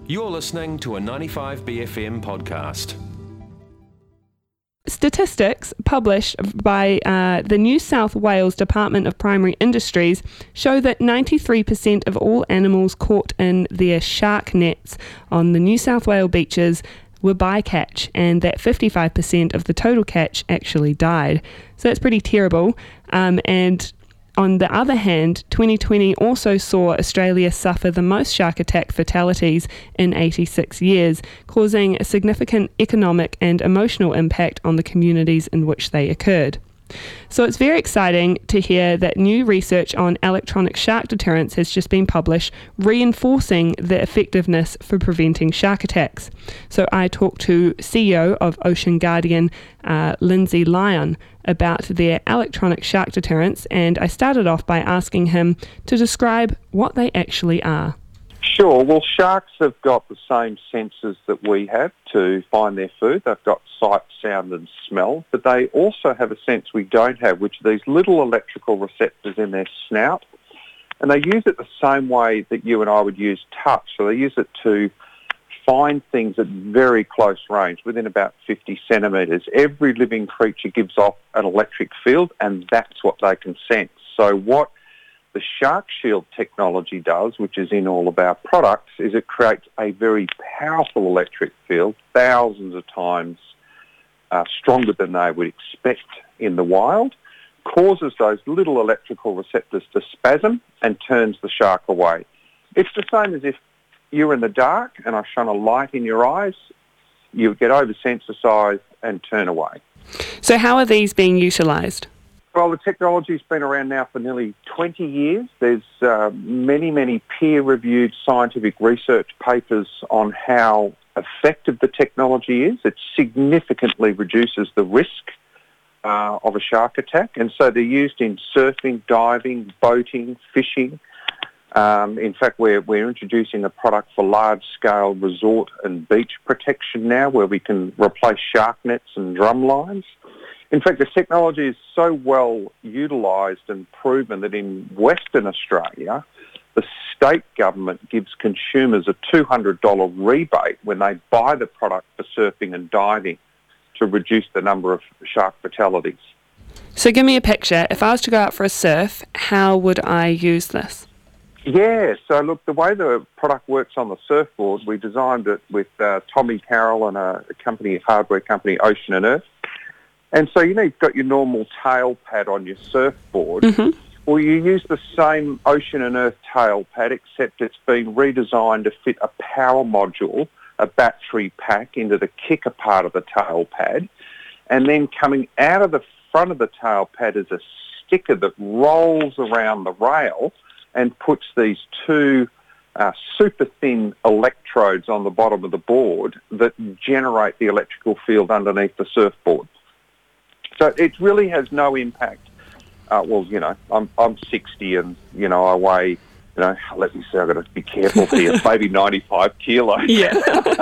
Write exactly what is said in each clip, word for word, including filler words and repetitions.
You're listening to a ninety-five B F M podcast. Statistics published by uh, the New South Wales Department of Primary Industries show that ninety-three percent of all animals caught in their shark nets on the New South Wales beaches were bycatch, and that fifty-five percent of the total catch actually died. So that's pretty terrible. Um, and on the other hand, twenty twenty also saw Australia suffer the most shark attack fatalities in eighty-six years, causing a significant economic and emotional impact on the communities in which they occurred. So it's very exciting to hear that new research on electronic shark deterrence has just been published, reinforcing the effectiveness for preventing shark attacks. So I talked to C E O of Ocean Guardian, uh, Lindsay Lyon, about their electronic shark deterrence, and I started off by asking him to describe what they actually are. Sure. Well, sharks have got the same senses that we have to find their food. They've got sight, sound and smell, but they also have a sense we don't have, which are these little electrical receptors in their snout, and they use it the same way that you and I would use touch. So they use it to find things at very close range, within about fifty centimetres. Every living creature gives off an electric field, and that's what they can sense. So what the Shark Shield technology does, which is in all of our products, is it creates a very powerful electric field, thousands of times uh, stronger than they would expect in the wild, causes those little electrical receptors to spasm and turns the shark away. It's the same as if you were in the dark and I shone a light in your eyes, you would get over-sensitised and turn away. So how are these being utilised? Well, the technology's been around now for nearly twenty years. There's uh, many, many peer-reviewed scientific research papers on how effective the technology is. It significantly reduces the risk uh, of a shark attack, and so they're used in surfing, diving, boating, fishing. Um, in fact, we're, we're introducing a product for large-scale resort and beach protection now, where we can replace shark nets and drum lines. In fact, the technology is so well utilised and proven that in Western Australia, the state government gives consumers a two hundred dollars rebate when they buy the product for surfing and diving to reduce the number of shark fatalities. So give me a picture. If I was to go out for a surf, how would I use this? Yeah, so look, the way the product works on the surfboard, we designed it with uh, Tommy Carroll and a, a company, a hardware company, Ocean and Earth. And so, you know, you've got your normal tail pad on your surfboard. Mm-hmm. Well, you use the same Ocean and Earth tail pad, except it's been redesigned to fit a power module, a battery pack, into the kicker part of the tail pad. And then coming out of the front of the tail pad is a sticker that rolls around the rail and puts these two uh, super thin electrodes on the bottom of the board that generate the electrical field underneath the surfboard. So it really has no impact. Uh, well, you know, I'm I'm sixty and, you know, I weigh, you know, let me say, I've got to be careful here, maybe ninety-five kilos. Yeah.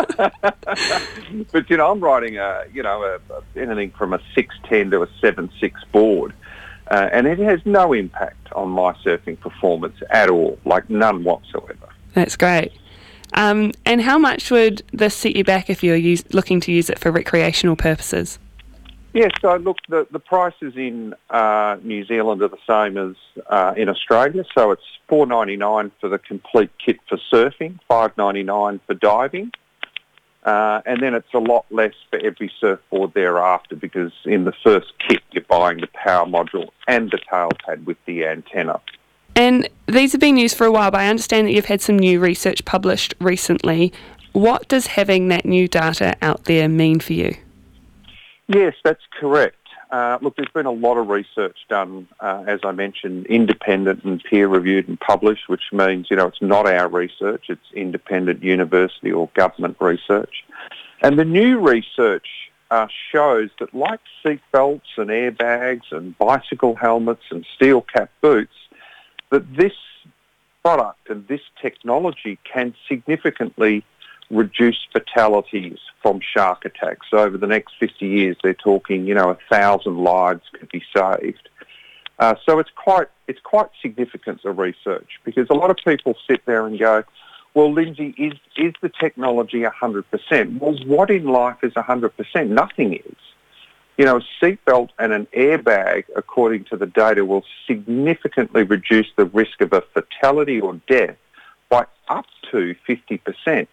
But, you know, I'm riding, a, you know, a, a, anything from a six ten to a seven six board. Uh, and it has no impact on my surfing performance at all, like none whatsoever. That's great. Um, and how much would this set you back if you're use, looking to use it for recreational purposes? Yeah, so look, the, the prices in uh, New Zealand are the same as uh, in Australia. So it's four dollars ninety-nine for the complete kit for surfing, five dollars ninety-nine for diving. Uh, and then it's a lot less for every surfboard thereafter, because in the first kit you're buying the power module and the tail pad with the antenna. And these have been used for a while, but I understand that you've had some new research published recently. What does having that new data out there mean for you? Yes, that's correct. Uh, look, there's been a lot of research done, uh, as I mentioned, independent and peer-reviewed and published, which means, you know, it's not our research, it's independent university or government research. And the new research uh, shows that, like seatbelts and airbags and bicycle helmets and steel-cap boots, that this product and this technology can significantly reduce fatalities from shark attacks. So over the next fifty years, they're talking, you know, a thousand lives could be saved. Uh, so it's quite it's quite significant, the research, because a lot of people sit there and go, Well, Lindsay, is, is the technology one hundred percent? Well, what in life is one hundred percent? Nothing is. You know, a seatbelt and an airbag, according to the data, will significantly reduce the risk of a fatality or death by up to fifty percent.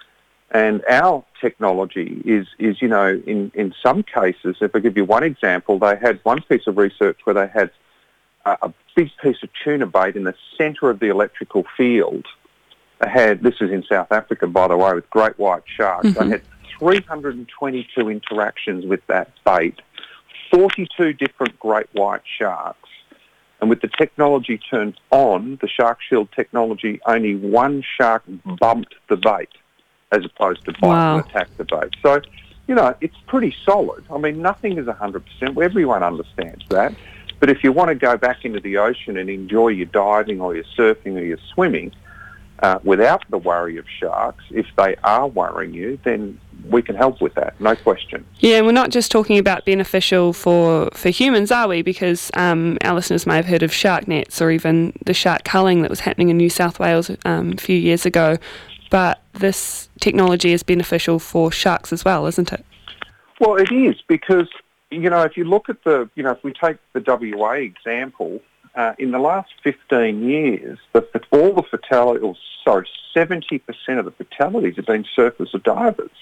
And our technology is, is you know, in, in some cases, if I give you one example, they had one piece of research where they had a, a big piece of tuna bait in the centre of the electrical field. They had, this is in South Africa, by the way, with great white sharks. Mm-hmm. They had three hundred twenty-two interactions with that bait, forty-two different great white sharks. And with the technology turned on, the Shark Shield technology, only one shark bumped the bait as opposed to bite wow. and attack the bait. So, you know, it's pretty solid. I mean, nothing is one hundred percent. Everyone understands that. But if you want to go back into the ocean and enjoy your diving or your surfing or your swimming, Uh, without the worry of sharks, if they are worrying you, then we can help with that, no question. Yeah, and we're not just talking about beneficial for, for humans, are we? Because um, our listeners may have heard of shark nets or even the shark culling that was happening in New South Wales um, a few years ago. But this technology is beneficial for sharks as well, isn't it? Well, it is because, you know, if you look at the, you know, if we take the W A example, Uh, in the last fifteen years, the, all the fatalities, or sorry, seventy percent of the fatalities have been surfers or divers.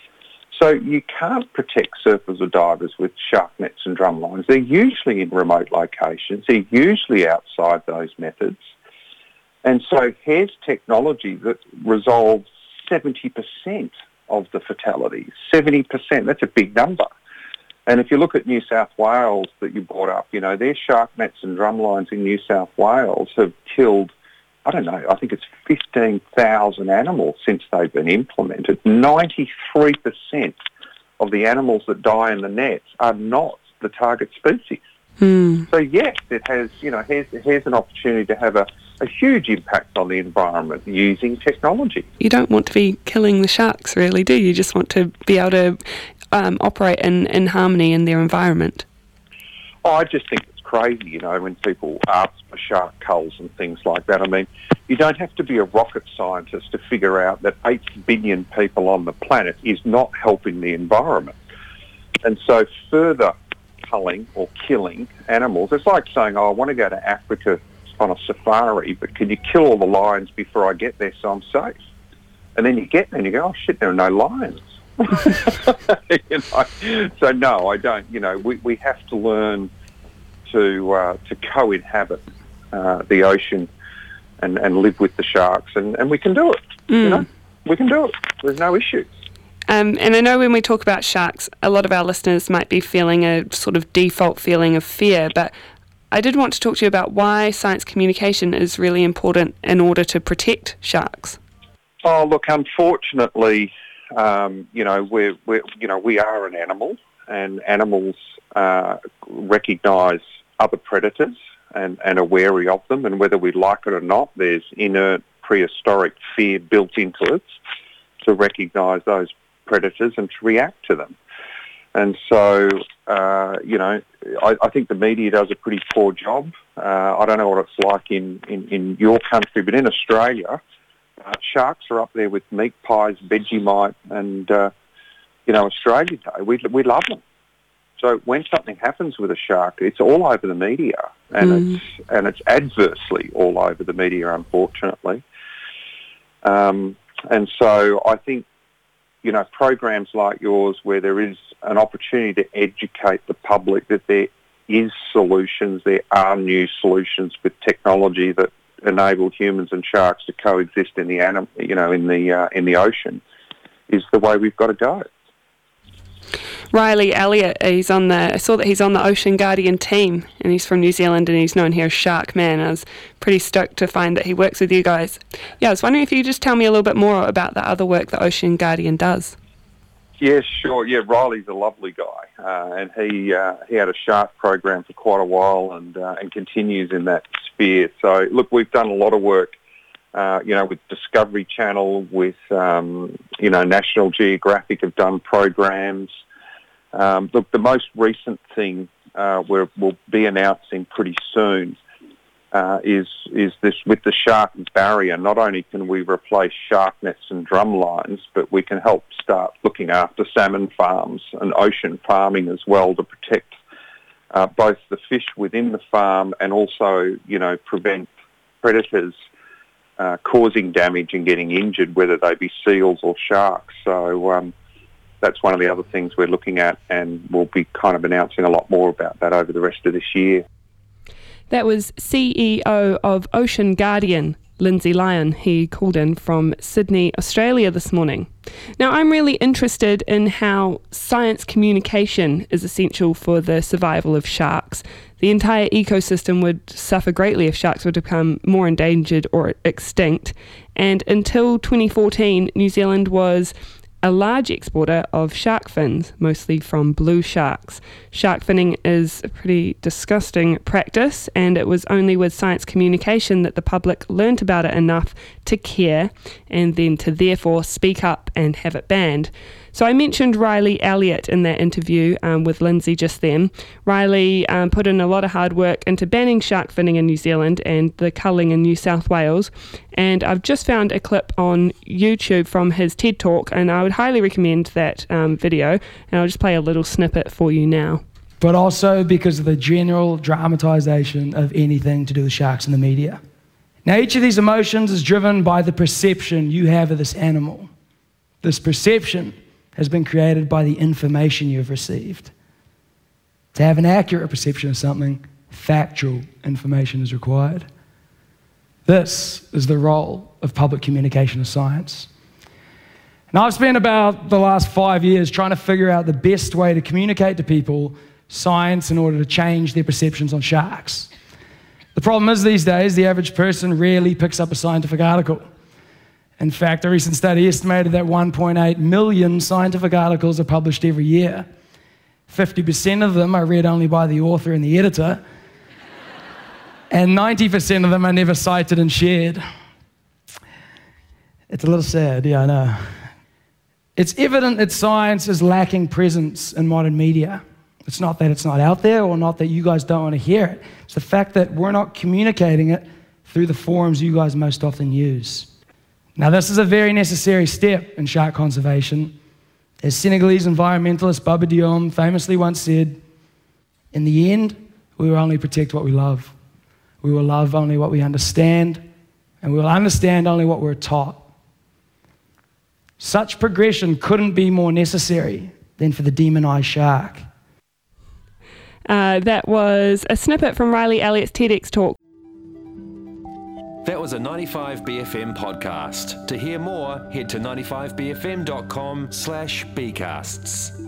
So you can't protect surfers or divers with shark nets and drum lines. They're usually in remote locations. They're usually outside those methods. And so here's technology that resolves seventy percent of the fatalities. seventy percent, that's a big number. And if you look at New South Wales that you brought up, you know, their shark nets and drum lines in New South Wales have killed, I don't know, I think it's fifteen thousand animals since they've been implemented. ninety-three percent of the animals that die in the nets are not the target species. Mm. So yes, it has, you know, here's, here's an opportunity to have a, a huge impact on the environment using technology. You don't want to be killing the sharks, really, do you? You just want to be able to Um, operate in, in harmony in their environment. Oh, I just think it's crazy, you know, when people ask for shark culls and things like that. I mean, you don't have to be a rocket scientist to figure out that eight billion people on the planet is not helping the environment. And so further culling or killing animals, it's like saying, oh, I want to go to Africa on a safari, but can you kill all the lions before I get there so I'm safe? And then you get there and you go, oh, shit, there are no lions. you know, so no, I don't. You know, we, we have to learn to uh, to co-inhabit uh, the ocean and, and live with the sharks, and, and we can do it. Mm. You know, we can do it. There's no issue. Um, and I know when we talk about sharks, a lot of our listeners might be feeling a sort of default feeling of fear, but I did want to talk to you about why science communication is really important in order to protect sharks. Oh, look, unfortunately, Um, you know, we're, we're, you know, we are an animal, and animals uh, recognise other predators and, and are wary of them. And whether we like it or not, there's inherent prehistoric fear built into it to recognise those predators and to react to them. And so, uh, you know, I, I think the media does a pretty poor job. Uh, I don't know what it's like in, in, in your country, but in Australia, Uh, sharks are up there with meat pies, Vegemite, and, uh, you know, Australia Day. We, we love them. So when something happens with a shark, it's all over the media, and mm. it's and it's adversely all over the media, unfortunately. Um, and so I think, you know, programs like yours where there is an opportunity to educate the public that there is solutions, there are new solutions with technology that enable humans and sharks to coexist in the anim- you know, in the uh, in the ocean, is the way we've got to go. Riley Elliott, he's on the. I saw that he's on the Ocean Guardian team, and he's from New Zealand, and he's known here as Shark Man. I was pretty stoked to find that he works with you guys. Yeah, I was wondering if you could just tell me a little bit more about the other work that Ocean Guardian does. Yeah, sure. Yeah, Riley's a lovely guy, uh, and he uh, he had a shark program for quite a while, and uh, and continues in that sphere. So, look, we've done a lot of work, uh, you know, with Discovery Channel, with um, you know, National Geographic have done programs. Um, look, the most recent thing uh, we're, we'll be announcing pretty soon uh, is is this with the shark barrier. Not only can we replace shark nets and drum lines, but we can help start looking after salmon farms and ocean farming as well to protect uh, both the fish within the farm and also, you know, prevent predators uh, causing damage and getting injured, whether they be seals or sharks. So um, that's one of the other things we're looking at, and we'll be kind of announcing a lot more about that over the rest of this year. That was C E O of Ocean Guardian, Lindsay Lyon. He called in from Sydney, Australia this morning. Now, I'm really interested in how science communication is essential for the survival of sharks. The entire ecosystem would suffer greatly if sharks were to become more endangered or extinct. And until twenty fourteen, New Zealand was a large exporter of shark fins, mostly from blue sharks. Shark finning is a pretty disgusting practice, and it was only with science communication that the public learnt about it enough to care and then to therefore speak up and have it banned. So I mentioned Riley Elliott in that interview um, with Lindsay just then. Riley um, put in a lot of hard work into banning shark finning in New Zealand and the culling in New South Wales. And I've just found a clip on YouTube from his TED Talk, and I would highly recommend that um, video. And I'll just play a little snippet for you now. But also because of the general dramatisation of anything to do with sharks in the media. Now, each of these emotions is driven by the perception you have of this animal. This perception has been created by the information you've received. To have an accurate perception of something, factual information is required. This is the role of public communication of science. And I've spent about the last five years trying to figure out the best way to communicate to people science in order to change their perceptions on sharks. The problem is these days, the average person rarely picks up a scientific article. In fact, a recent study estimated that one point eight million scientific articles are published every year. fifty percent of them are read only by the author and the editor, and ninety percent of them are never cited and shared. It's a little sad, yeah, I know. It's evident that science is lacking presence in modern media. It's not that it's not out there or not that you guys don't want to hear it. It's the fact that we're not communicating it through the forums you guys most often use. Now, this is a very necessary step in shark conservation. As Senegalese environmentalist Baba Diom famously once said, in the end, we will only protect what we love. We will love only what we understand, and we will understand only what we're taught. Such progression couldn't be more necessary than for the demonized shark. Uh, that was a snippet from Riley Elliott's TEDx talk. That was a ninety-five B F M podcast. To hear more, head to ninety-five b f m dot com slash bcasts.